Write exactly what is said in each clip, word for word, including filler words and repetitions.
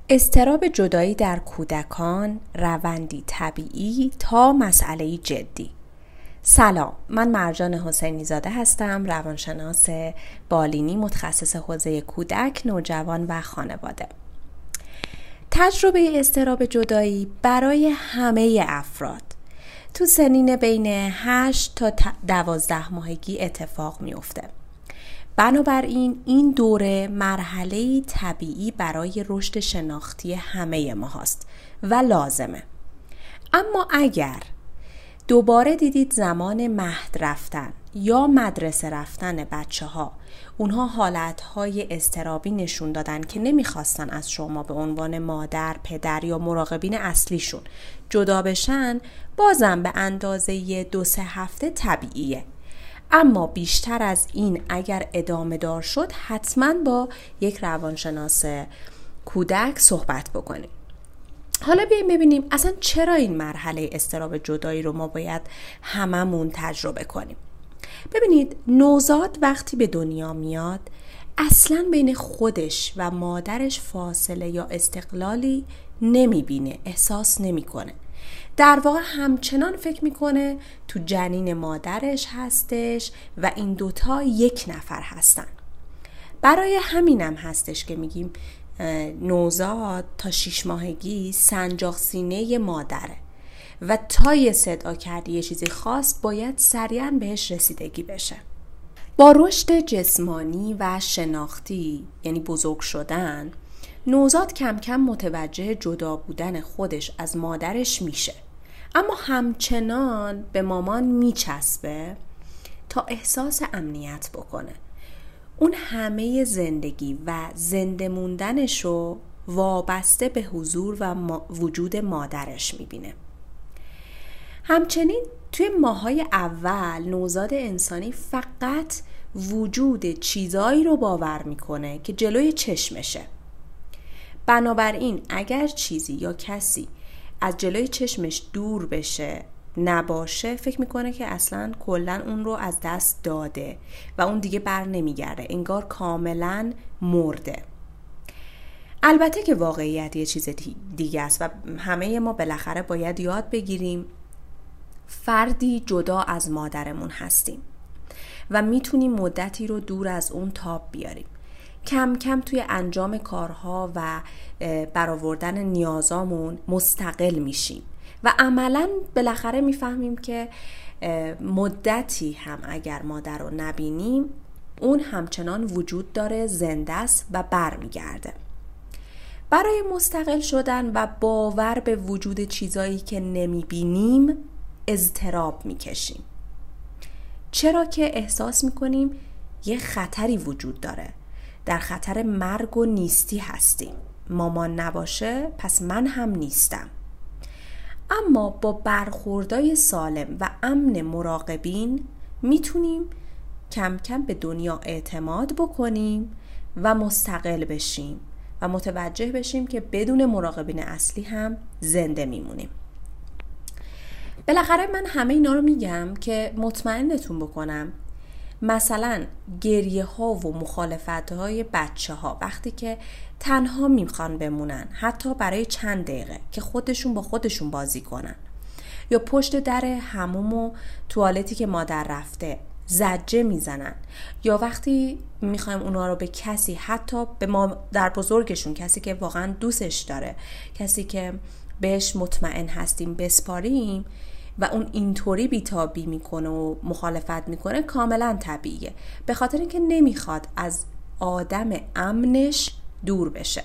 اضطراب جدایی در کودکان روندی طبیعی تا مسئله جدی. سلام، من مرجان حسینی زاده هستم، روانشناس بالینی متخصص حوزه کودک، نوجوان و خانواده. تجربه اضطراب جدایی برای همه افراد تو سنین بین هشت تا دوازده ماهگی اتفاق میفته. بنابراین این دوره مرحله طبیعی برای رشد شناختی همه ما هست و لازمه. اما اگر دوباره دیدید زمان مهد رفتن یا مدرسه رفتن بچه ها اونها حالتهای اضطرابی نشون دادن که نمیخواستن از شما به عنوان مادر، پدر یا مراقبین اصلیشون جدا بشن، بازم به اندازه دو سه هفته طبیعیه. اما بیشتر از این اگر ادامه دار شد حتما با یک روانشناس کودک صحبت بکنیم. حالا بیاییم ببینیم اصلا چرا این مرحله اضطراب جدایی رو ما باید هممون تجربه کنیم. ببینید، نوزاد وقتی به دنیا میاد اصلا بین خودش و مادرش فاصله یا استقلالی نمیبینه، احساس نمیکنه. در واقع همچنان فکر میکنه تو جنین مادرش هستش و این دوتا یک نفر هستن. برای همینم هستش که میگیم نوزاد تا شیش ماهگی سنجاق سینه مادره و تا یه صدا کردی یه چیزی خاص باید سریعا بهش رسیدگی بشه. با رشد جسمانی و شناختی، یعنی بزرگ شدن، نوزاد کم کم متوجه جدا بودن خودش از مادرش میشه، اما همچنان به مامان میچسبه تا احساس امنیت بکنه. اون همه زندگی و زنده موندنش رو وابسته به حضور و وجود مادرش میبینه. همچنین توی ماهای اول نوزاد انسانی فقط وجود چیزایی رو باور میکنه که جلوی چشمشه. بنابراین اگر چیزی یا کسی از جلوی چشمش دور بشه، نباشه، فکر میکنه که اصلا کلا اون رو از دست داده و اون دیگه بر نمیگرده، انگار کاملا مرده. البته که واقعیت یه چیز دیگه است و همه ما بالاخره باید یاد بگیریم فردی جدا از مادرمون هستیم و میتونیم مدتی رو دور از اون تاب بیاریم. کم کم توی انجام کارها و برآوردن نیازامون مستقل میشیم و عملاً بالاخره میفهمیم که مدتی هم اگر مادر رو نبینیم اون همچنان وجود داره، زنده است و برمیگرده. برای مستقل شدن و باور به وجود چیزایی که نمیبینیم اضطراب میکشیم، چرا که احساس میکنیم یه خطری وجود داره، در خطر مرگ و نیستی هستیم. مامان نباشه پس من هم نیستم. اما با برخوردای سالم و امن مراقبین میتونیم کم کم به دنیا اعتماد بکنیم و مستقل بشیم و متوجه بشیم که بدون مراقبین اصلی هم زنده میمونیم. بالاخره من همه اینا رو میگم که مطمئنتون بکنم مثلا گریه ها و مخالفت های بچه ها وقتی که تنها میخوان بمونن، حتی برای چند دقیقه که خودشون با خودشون بازی کنن، یا پشت در حموم و توالتی که مادر رفته زجه میزنن، یا وقتی میخوایم اونا رو به کسی، حتی به ما در بزرگشون، کسی که واقعا دوستش داره، کسی که بهش مطمئن هستیم بسپاریم و اون اینطوری بیتابی میکنه و مخالفت میکنه، کاملا طبیعیه، به خاطر اینکه نمیخواد از آدم امنش دور بشه.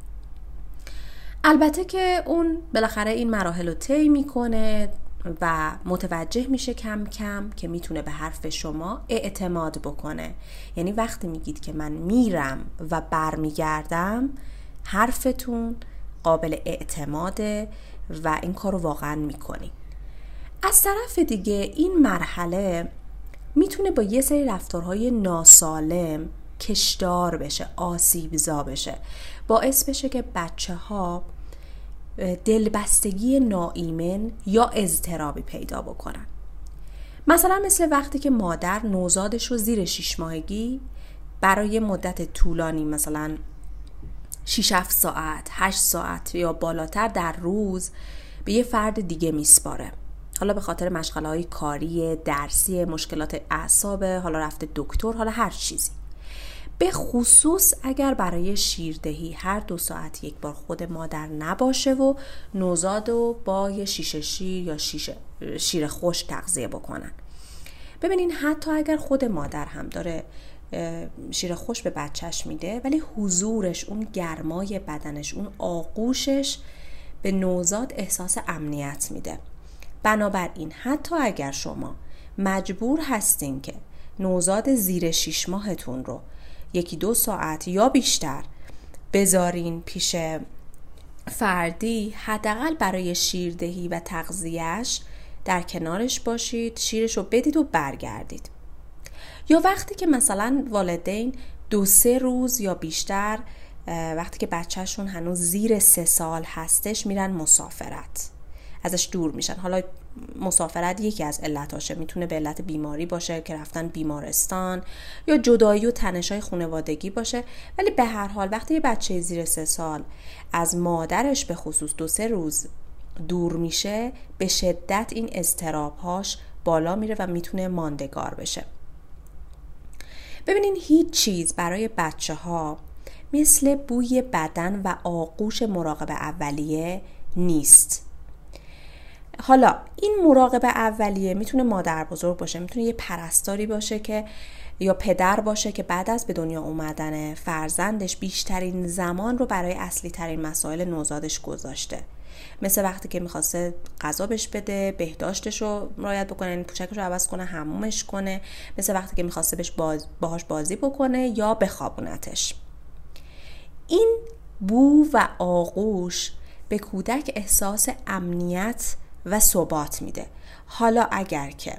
البته که اون بالاخره این مراحل رو طی میکنه و متوجه میشه کم کم که میتونه به حرف شما اعتماد بکنه. یعنی وقتی میگید که من میرم و برمیگردم، حرفتون قابل اعتماده و این کار رو واقعا میکنی. از طرف دیگه این مرحله میتونه با یه سری رفتارهای ناسالم کشدار بشه، آسیبزا بشه، باعث بشه که بچه ها دلبستگی ناایمن یا اضطرابی پیدا بکنن. مثلا مثل وقتی که مادر نوزادش رو زیر شش ماهگی برای مدت طولانی، مثلا شش هفت ساعت، هشت ساعت یا بالاتر در روز به یه فرد دیگه میسپاره. حالا به خاطر مشغله‌های کاری، درسی، مشکلات اعصاب، حالا رفته دکتر، حالا هر چیزی. به خصوص اگر برای شیردهی هر دو ساعت یک بار خود مادر نباشه و نوزاد رو با یه شیشه شیر یا شیشه شیر خشک تغذیه بکنن. ببینین حتی اگر خود مادر هم داره شیر خشک به بچهش میده، ولی حضورش، اون گرمای بدنش، اون آغوشش به نوزاد احساس امنیت میده. بنابراین حتی اگر شما مجبور هستین که نوزاد زیر شیش ماهتون رو یکی دو ساعت یا بیشتر بذارین پیش فردی، حداقل برای شیردهی و تغذیهش در کنارش باشید، شیرش رو بدید و برگردید. یا وقتی که مثلا والدین دو سه روز یا بیشتر وقتی که بچهشون هنوز زیر سه سال هستش میرن مسافرت، ازش دور میشن. حالا مسافرت یکی از علتاشه، میتونه به علت بیماری باشه که رفتن بیمارستان یا جدایی و تنش‌های خانوادگی باشه، ولی به هر حال وقتی یه بچه زیر سه سال از مادرش به خصوص دو سه روز دور میشه، به شدت این اضطراب‌هاش بالا میره و میتونه ماندگار بشه. ببینین هیچ چیز برای بچه ها مثل بوی بدن و آغوش مراقب اولیه نیست. حالا این مراقب اولیه میتونه مادر بزرگ باشه، میتونه یه پرستاری باشه که یا پدر باشه که بعد از به دنیا اومدن فرزندش بیشترین زمان رو برای اصلی ترین مسائل نوزادش گذاشته. مثل وقتی که میخواسته غذا بهش بده، بهداشتش رو رعایت بکنه، پوشکش رو عوض کنه، حمومش کنه، مثل وقتی که میخواسته بهش باز باهاش بازی بکنه یا بخوابونتش. این بو و آغوش به کودک احساس امنیت و ثبات میده. حالا اگر که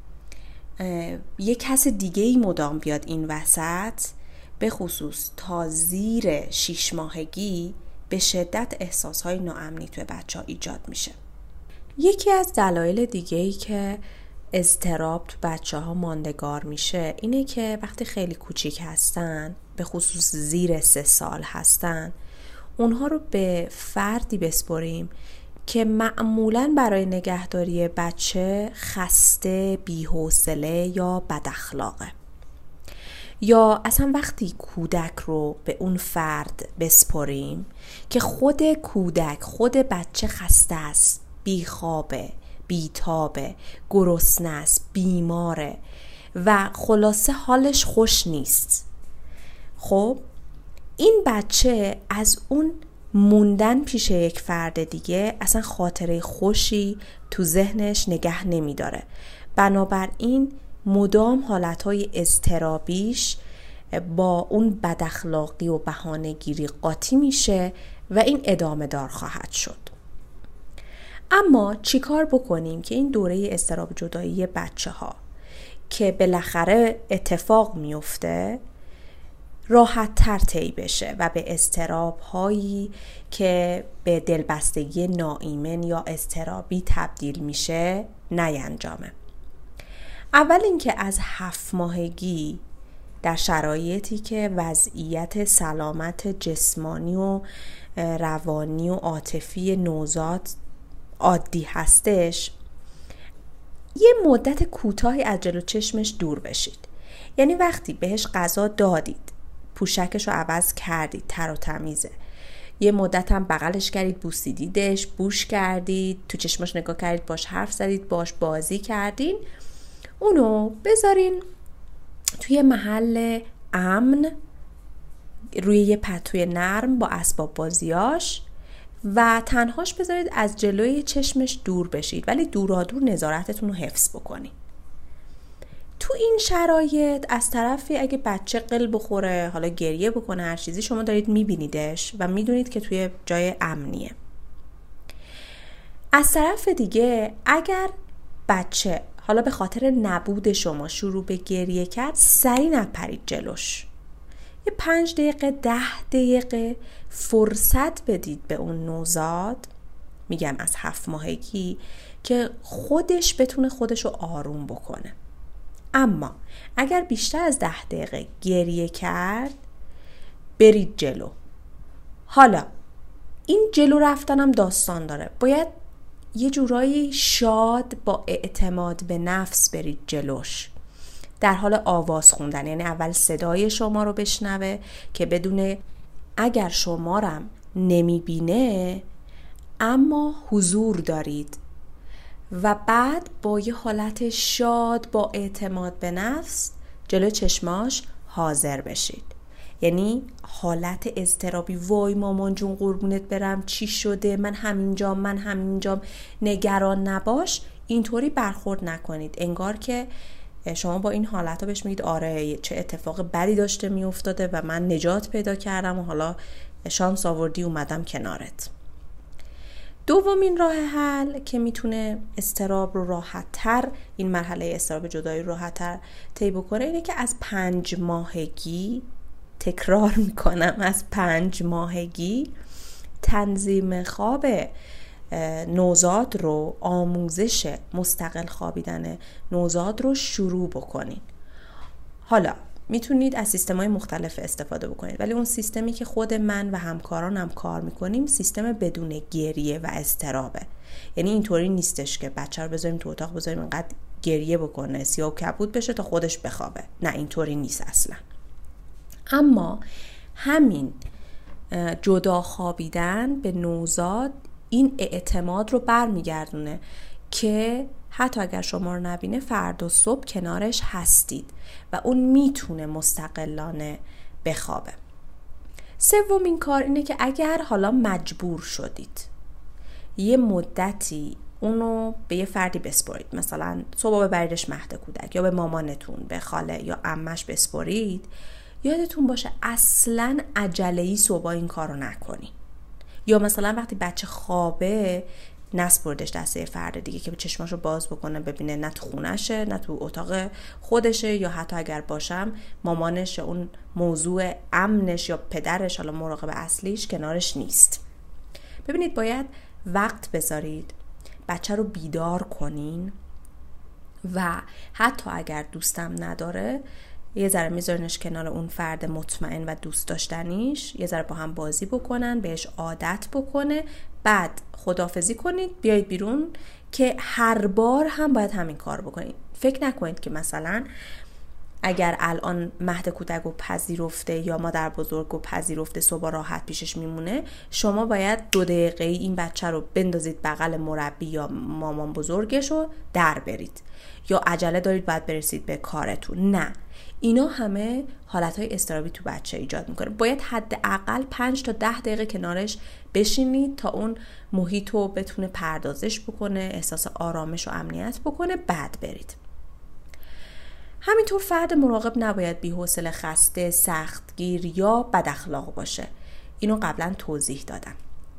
یک کس دیگه ای مدام بیاد این وسط، به خصوص تا زیر شیش ماهگی، به شدت احساسهای ناامنی توی بچه ها ایجاد میشه. یکی از دلایل دیگه‌ای که اضطراب تو بچه ها ماندگار میشه اینه که وقتی خیلی کوچیک هستن، به خصوص زیر سه سال هستن، اونها رو به فردی بسپریم که معمولاً برای نگهداری بچه خسته، بی‌حوصله یا بداخلاقه. یا اصلا وقتی کودک رو به اون فرد بسپریم که خود کودک، خود بچه خسته است، بیخوابه، بیتابه، گرسنه است، بیماره و خلاصه حالش خوش نیست، خب این بچه از اون موندن پیش یک فرد دیگه اصلا خاطره خوشی تو ذهنش نگه نمی داره. بنابراین مدام حالتهای اضطرابیش با اون بداخلاقی و بهانه‌گیری قاطی میشه و این ادامه دار خواهد شد. اما چیکار بکنیم که این دوره اضطراب جدایی بچه ها که بالاخره اتفاق میفته راحت تر طی بشه و به اضطراب هایی که به دلبستگی ناایمن یا اضطرابی تبدیل میشه نینجامه. اول اینکه از هفت ماهگی در شرایطی که وضعیت سلامت جسمانی و روانی و عاطفی نوزاد عادی هستش، یه مدت کوتاهی از جلو چشمش دور بشید. یعنی وقتی بهش غذا دادید، پوشکش رو عوض کردید، تر و تمیزه، یه مدت هم بغلش کردید، بوسیدیدش، بوش کردید، تو چشمش نگاه کردید، باش حرف زدید، باش بازی کردین، اونو بذارین توی محل امن روی یه پتوی نرم با اسباب بازیاش و تنهاش بذارید از جلوی چشمش دور بشید، ولی دورادور نظارتتون رو حفظ بکنید. تو این شرایط از طرفی اگه بچه قل بخوره، حالا گریه بکنه، هر چیزی، شما دارید میبینیدش و میدونید که توی جای امنیه. از طرف دیگه اگر بچه حالا به خاطر نبود شما شروع به گریه کرد، سریع نپرید جلوش. یه پنج دقیقه ده دقیقه فرصت بدید به اون نوزاد، میگم از هفت ماهگی، که خودش بتونه خودش رو آروم بکنه. اما اگر بیشتر از ده دقیقه گریه کرد، برید جلو. حالا این جلو رفتنم داستان داره. باید یه جورایی شاد با اعتماد به نفس برید جلوش، در حال آواز خوندن. یعنی اول صدای شما رو بشنوه که بدونه اگر شما رم نمیبینه اما حضور دارید، و بعد با یه حالت شاد با اعتماد به نفس جلو چشماش حاضر بشید. یعنی حالت اضطرابی، وای مامان جون قربونت برم چی شده، من همینجام من همینجام نگران نباش، اینطوری برخورد نکنید انگار که شما با این حالت ها بهش میگید آره چه اتفاق بدی داشته میافتاده و من نجات پیدا کردم و حالا شانس آوردی اومدم کنارت. دومین راه حل که میتونه اضطراب رو راحت تر، این مرحله اضطراب جدایی رو راحت تر طی بکنه، اینه که از پنج ماهگی، تکرار میکنم از پنج ماهگی تنظیم خواب نوزاد رو، آموزش مستقل خوابیدن نوزاد رو شروع بکنین. حالا میتونید از سیستم‌های مختلف استفاده بکنید، ولی اون سیستمی که خود من و همکارانم کار میکنیم سیستم بدون گریه و اضطرابه. یعنی اینطوری نیستش که بچه رو بذاریم تو اتاق بذاریم اینقدر گریه بکنه سیاه و کبود بشه تا خودش بخوابه، نه اینطوری نیست اصلا. اما همین جدا خوابیدن به نوزاد این اعتماد رو برمیگردونه که حتی اگر شما رو نبینه فردا صبح کنارش هستید و اون میتونه مستقلانه بخوابه. سومین کار اینه که اگر حالا مجبور شدید یه مدتی اونو به یه فردی بسپارید، مثلا صبح ببریدش مهد کودک یا به مامانتون، به خاله یا عمش بسپارید، یادتون باشه اصلاً عجله‌ای صبح این کارو نکنی. یا مثلا وقتی بچه خوابه نسپردش دسته فرد دیگه که چشماشو باز بکنه ببینه نه تو خونشه نه تو اتاق خودشه، یا حتی اگر باشم مامانش یا اون موضوع امنش یا پدرش، حالا مراقب اصلیش، کنارش نیست. ببینید باید وقت بذارید، بچه رو بیدار کنین و حتی اگر دوستم نداره یه ذره میذارینش کنار اون فرد مطمئن و دوست داشتنیش، یه ذره با هم بازی بکنن، بهش عادت بکنه، بعد خداحافظی کنید بیایید بیرون، که هر بار هم باید همین کار بکنید. فکر نکنید که مثلا اگر الان مهد کودک رو پذیرفته یا مادر بزرگ رو پذیرفته صبح راحت پیشش میمونه، شما باید دو دقیقه این بچه رو بندازید بغل مربی یا مامان بزرگش رو در برید، یا عجله دارید باید برسید به کارتون. نه، اینا همه حالتهای اضطرابی تو بچه ایجاد میکنه. باید حداقل پنج تا ده دقیقه کنارش بشینید تا اون محیط رو بتونه پردازش بکنه، احساس آرامش و امنیت بکنه، بعد برید. همینطور فرد مراقب نباید بی‌حوصله، خسته، سختگیر یا بد اخلاق باشه. اینو قبلا توضیح دادم.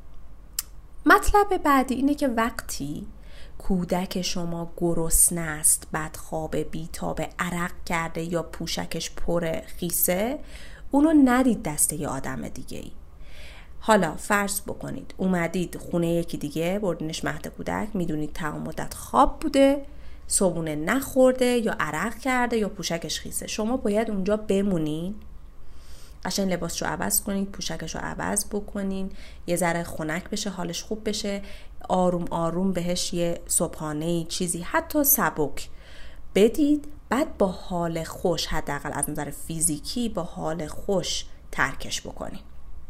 مطلب بعدی اینه که وقتی کودک شما گرسنه است، بدخوابه، بیتابه، عرق کرده یا پوشکش پر خیسه، اونو ندید دسته ی آدم دیگه ای. حالا فرض بکنید اومدید خونه یکی دیگه، بردینش مهد کودک، میدونید تمام مدت خواب بوده، صبحونه نخورده یا عرق کرده یا پوشکش خیسه. شما باید اونجا بمونین، قشنگ لباسشو عوض کنید، پوشکشو عوض بکنین، یه ذره خنک بشه، حالش خوب بشه، آروم آروم بهش یه صبحانه چیزی حتی سبک بدید، بعد با حال خوش، حداقل از نظر فیزیکی با حال خوش ترکش بکنین.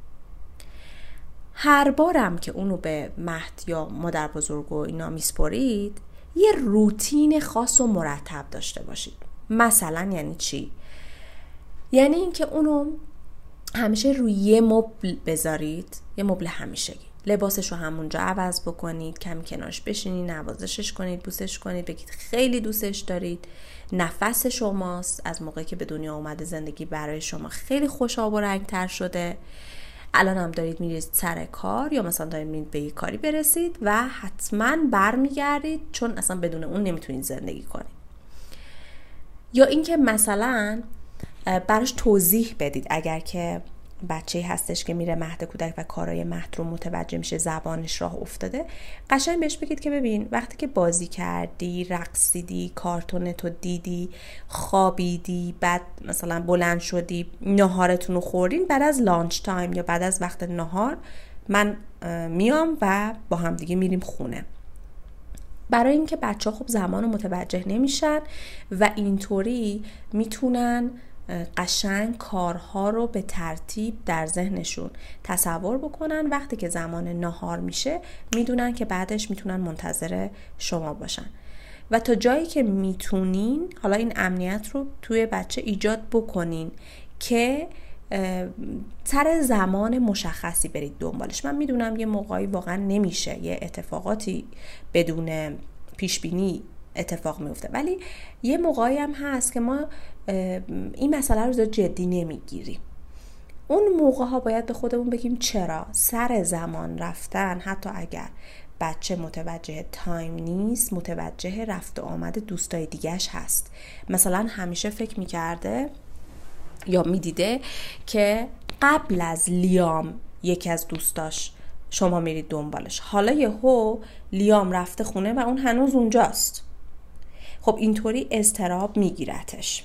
هر بارم که اونو به مهد یا مادر بزرگ و اینا میسپارید یه روتین خاص و مرتب داشته باشید. مثلا یعنی چی؟ یعنی اینکه اونو همیشه روی یه مبل بذارید، یه مبل همیشگی، لباسش رو همونجا عوض بکنید، کمی کنارش بشینید، نوازشش کنید، بوسش کنید، بگید خیلی دوستش دارید، نفس شماست، از موقعی که به دنیا اومده زندگی برای شما خیلی خوش‌آب و رنگ‌تر شده، الان هم دارید میرید سر کار یا مثلا دارید میرید به یک کاری برسید و حتما برمیگردید چون اصلا بدون اون نمیتونید زندگی کنید. یا اینکه مثلا براش توضیح بدید، اگر که بچه‌ای هستش که میره مهد کودک و کارهای مهد رو متوجه میشه، زبانش راه افتاده، قشنگ بهش بگید که ببین وقتی که بازی کردی، رقصیدی، کارتونتو دیدی، خوابیدی، بعد مثلا بلند شدی، ناهارتون رو خوردین، بعد از لانچ تایم یا بعد از وقت ناهار من میام و با هم دیگه میریم خونه. برای اینکه بچه ها خب زمان رو متوجه نمیشن و اینطوری میتونن قشنگ کارها رو به ترتیب در ذهنشون تصور بکنن. وقتی که زمان ناهار میشه میدونن که بعدش میتونن منتظر شما باشن و تا جایی که میتونین حالا این امنیت رو توی بچه ایجاد بکنین که سر زمان مشخصی برید دنبالش. من میدونم یه موقعی واقعا نمیشه، یه اتفاقاتی بدون پیشبینی اتفاق میفته، ولی یه موقعی هم هست که ما این مسئله رو جدی نمیگیریم. اون موقع ها باید به خودمون بگیم چرا سر زمان رفتن، حتی اگر بچه متوجه تایم نیست، متوجه رفت و آمد دوستای دیگهش هست. مثلا همیشه فکر میکرده یا میدیده که قبل از لیام یکی از دوستاش شما میرید دنبالش، حالا یهو لیام رفته خونه و اون هنوز اونجاست. خب اینطوری اضطراب میگیرتش.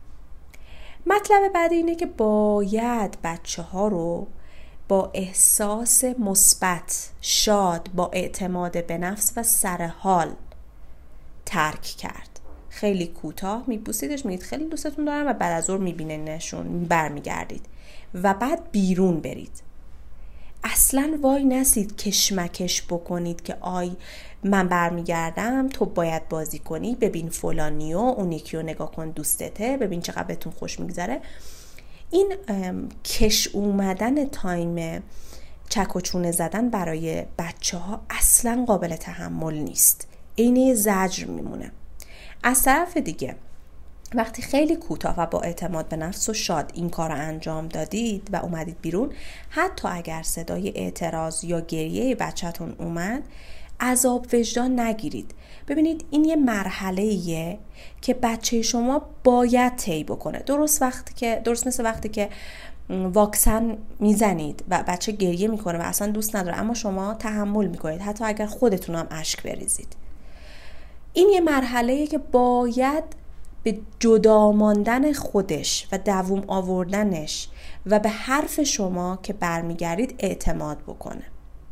مطلب بعدی اینه که باید بچه ها رو با احساس مثبت، شاد، با اعتماد به نفس و سرحال ترک کرد. خیلی کوتاه میبوسیدش، میگید خیلی دوستتون دارم و بعد از ظهر میبیننشون، برمیگردید و بعد بیرون برید. اصلا وای نسید کشمکش بکنید که آی من برمیگردم تو باید بازی کنی، ببین فلانیو اون یکی رو نگاه کن دوستته، ببین چقدر بهتون خوش میگذره. این کش اومدن تایم چک و چونه زدن برای بچه ها اصلا قابل تحمل نیست، عین زجر میمونه. از طرف دیگه وقتی خیلی کوتاه و با اعتماد به نفس و شاد این کار رو انجام دادید و اومدید بیرون، حتی اگر صدای اعتراض یا گریه بچه‌تون اومد، عذاب وجدان نگیرید. ببینید این یه مرحله‌ایه که بچه شما باید طی بکنه. درست وقتی که درست مثل وقتی که واکسن میزنید و بچه گریه میکنه و اصلا دوست نداره، اما شما تحمل میکنید حتی اگر خودتون هم اشک بریزید. این یه مرحله‌ایه که باید به جدا ماندن خودش و دوام آوردنش و به حرف شما که برمیگردید اعتماد بکنه.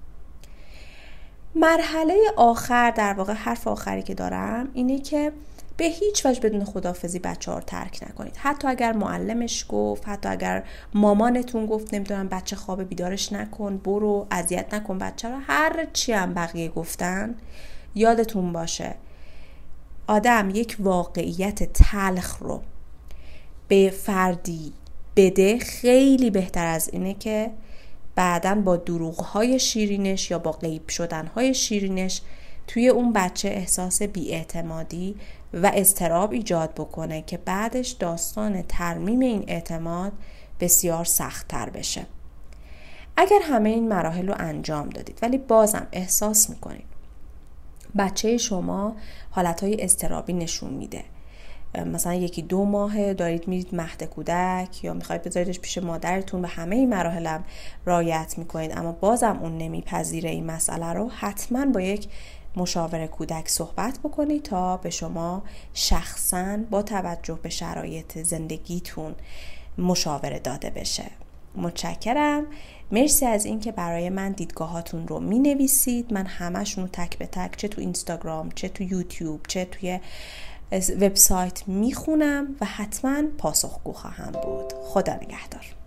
مرحله آخر، در واقع حرف آخری که دارم اینه که به هیچ وجه بدون خداحافظی بچه ها رو ترک نکنید. حتی اگر معلمش گفت، حتی اگر مامانتون گفت نمیدونم بچه خواب بیدارش نکن، برو اذیت نکن بچه رو، هر چی هم بقیه گفتن، یادتون باشه آدم یک واقعیت تلخ رو به فردی بده خیلی بهتر از اینه که بعداً با دروغ‌های شیرینش یا با غیب شدن‌های شیرینش توی اون بچه احساس بی‌اعتمادی و اضطراب ایجاد بکنه که بعدش داستان ترمیم این اعتماد بسیار سخت‌تر بشه. اگر همه این مراحل رو انجام دادید ولی بازم احساس می‌کنید بچه شما حالتهای اضطرابی نشون میده، مثلا یکی دو ماه دارید میرید مهد کودک یا میخواید بذاریدش پیش مادرتون و همه این مراحل هم رعایت میکنید اما بازم اون نمیپذیره این مسئله رو، حتما با یک مشاور کودک صحبت بکنید تا به شما شخصاً با توجه به شرایط زندگیتون مشاوره داده بشه. متشکرم. مرسی از این که برای من دیدگاهاتون رو می نویسید. من همشون رو تک به تک، چه تو اینستاگرام، چه تو یوتیوب، چه توی وبسایت می خونم و حتما پاسخگو خواهم بود. خدا نگهدار.